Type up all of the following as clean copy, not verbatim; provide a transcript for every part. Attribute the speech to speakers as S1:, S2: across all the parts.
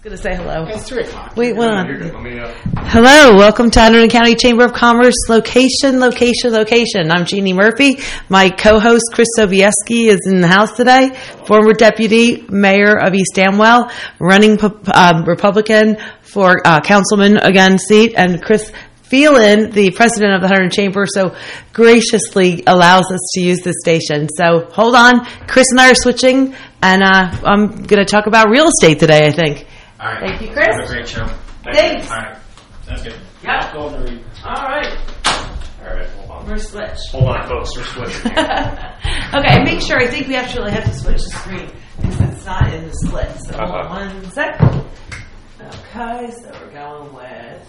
S1: Going to say hello.
S2: It's 3 o'clock.
S1: Wait, hold on. Hello, welcome to Hunterdon County Chamber of Commerce. Location. I'm Jeannie Murphy. My co-host Chris Sobieski is in the house today. Former deputy mayor of East Amwell, running Republican for councilman again seat, and Chris Phelan, the president of the Hunterdon Chamber, so graciously allows us to use this station. So hold on, Chris and I are switching, and I'm going to talk about real estate today, I think.
S2: All right.
S1: Thank you, Chris.
S2: Have a great show.
S1: Thanks.
S2: All right. That's good.
S1: Yep.
S2: Go over to
S1: All right.
S2: All right. Hold on.
S1: We're switched.
S2: Hold on, folks. We're switching.
S1: Okay, make sure. I think we actually have to switch the screen because it's not in the split. So hold on 1 sec. Okay, so we're going with.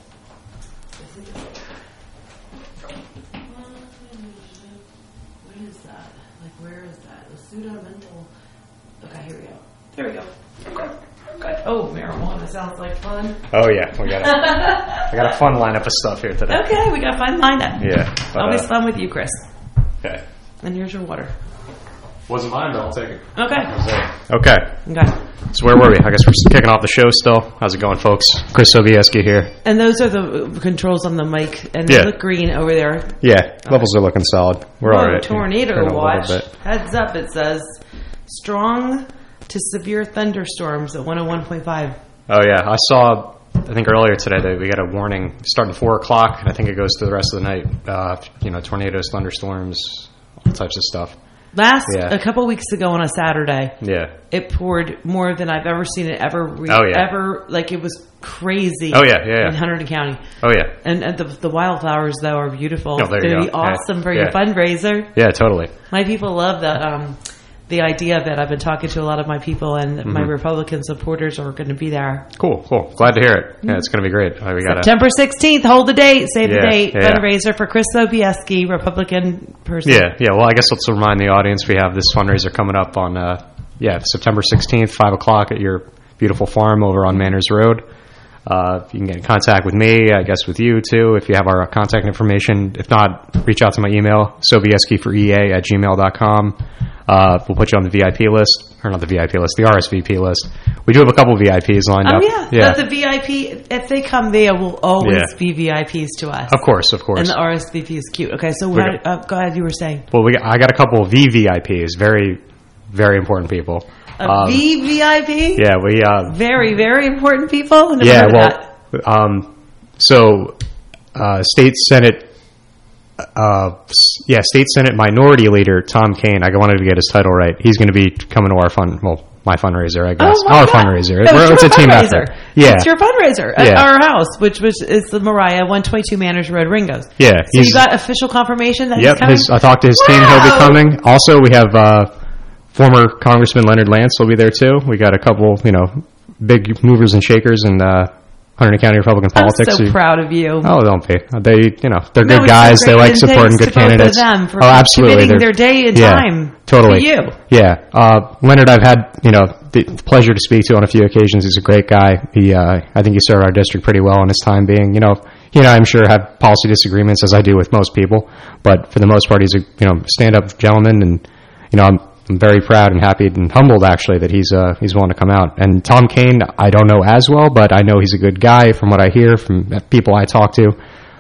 S1: What is that? Like, where is that? The pseudo-mental. Okay, here we go. There we go. Okay. Oh, marijuana sounds like fun.
S2: Oh yeah, I got a fun lineup of stuff here today.
S1: Okay, we got a fun lineup.
S2: Yeah. But,
S1: Always fun with you, Chris.
S2: Okay.
S1: And here's your water.
S2: Wasn't mine, but I'll take it.
S1: Okay.
S2: Okay. So where were we? I guess we're kicking off the show still. How's it going, folks? Chris Sobieski here.
S1: And those are the controls on the mic, and they look green over there.
S2: Yeah, levels are looking solid. We're all right.
S1: Tornado watch. Heads up, it says strong to severe thunderstorms at 101.5.
S2: Oh yeah, I saw. I think earlier today that we got a warning starting at 4 o'clock, and I think it goes to the rest of the night. Tornadoes, thunderstorms, all types of stuff.
S1: A couple weeks ago on a Saturday,
S2: it
S1: poured more than I've ever seen it ever. Ever, like it was crazy.
S2: Oh yeah.
S1: In Hunterdon County.
S2: Oh yeah.
S1: And the wildflowers though are beautiful.
S2: Oh,
S1: it's going to be awesome for your fundraiser.
S2: Yeah, totally.
S1: My people love that. The idea of it. I've been talking to a lot of my people, and my Republican supporters are going to be there.
S2: Cool. Glad to hear it. Yeah, it's going to be great. We got
S1: September 16th. Hold the date. Save the date. Fundraiser for Chris Sobieski, Republican person.
S2: Yeah. Well, I guess let's remind the audience we have this fundraiser coming up on September 16th, 5 o'clock at your beautiful farm over on Manners Road. You can get in contact with me, I guess with you too, if you have our contact information. If not, reach out to my email, sobieski4ea@gmail.com. We'll put you on the VIP list, or not the VIP list, the RSVP list. We do have a couple of VIPs lined up.
S1: But the VIP, if they come there, will always be VIPs to us.
S2: Of course.
S1: And the RSVP is cute. Okay, so go ahead, you were saying.
S2: Well, I got a couple of VVIPs, very, very important people.
S1: VVIP?
S2: Yeah, we...
S1: very, very important people?
S2: State Senate... State Senate Minority Leader Tom Kean. I wanted to get his title right. He's going to be coming to my fundraiser, I guess. Fundraiser.
S1: It's
S2: a team effort. Yeah,
S1: it's your fundraiser at our house, which is the Mariah 122 Manners Road, Ringgoes.
S2: Yeah,
S1: so you got official confirmation that he's coming.
S2: I talked to his team. He'll be coming. Also, we have former Congressman Leonard Lance will be there too. We got a couple, big movers and shakers and. Hunterdon County Republican politics.
S1: I'm so proud of you.
S2: Oh, don't be. They're good guys. They like supporting good candidates.
S1: Them for
S2: absolutely.
S1: Committing their day and time.
S2: Totally.
S1: For you.
S2: Yeah. Leonard, I've had, the pleasure to speak to on a few occasions. He's a great guy. I think he served our district pretty well in his time being, he and I, I'm sure, have policy disagreements as I do with most people, but for the most part, he's a, stand-up gentleman, and, I'm very proud and happy and humbled, actually, that he's willing to come out. And Tom Kean, I don't know as well, but I know he's a good guy from what I hear from people I talk to.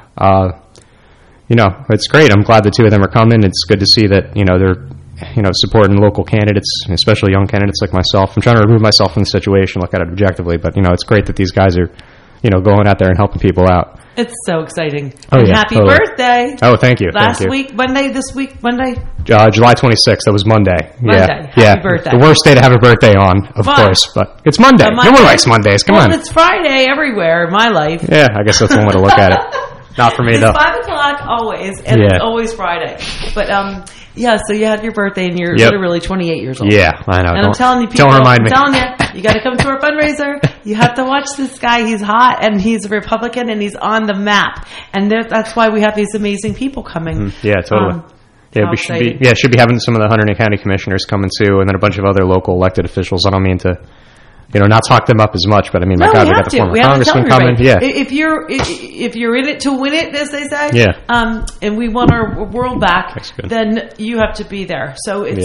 S2: It's great. I'm glad the two of them are coming. It's good to see that, they're, supporting local candidates, especially young candidates like myself. I'm trying to remove myself from the situation, look at it objectively, but, it's great that these guys are, going out there and helping people out.
S1: It's so exciting.
S2: Oh,
S1: and happy birthday.
S2: Oh, thank you.
S1: Last week, Monday, this week, Monday?
S2: July 26th. That was Monday.
S1: Monday.
S2: Happy
S1: birthday.
S2: The worst day to have a birthday on, of course, but it's Monday. No one likes Mondays. Come on.
S1: It's Friday everywhere in my life.
S2: Yeah, I guess that's one way to look at it. Not for me, though.
S1: It's 5 o'clock always, and it's always Friday. But, so you had your birthday, and you're literally 28 years old.
S2: Yeah, I know.
S1: And I'm telling you, people,
S2: don't remind me.
S1: I'm telling you got to come to our fundraiser. You have to watch this guy. He's hot, and he's a Republican, and he's on the map. And that's why we have these amazing people coming.
S2: Yeah, totally. We should be having some of the Hunterdon County commissioners coming too, and then a bunch of other local elected officials. I don't mean to not talk them up as much, but I mean, my God, we got the former congressman coming. Yeah.
S1: If you're in it to win it, as they say.
S2: Yeah.
S1: And we want our world back, then you have to be there. So it's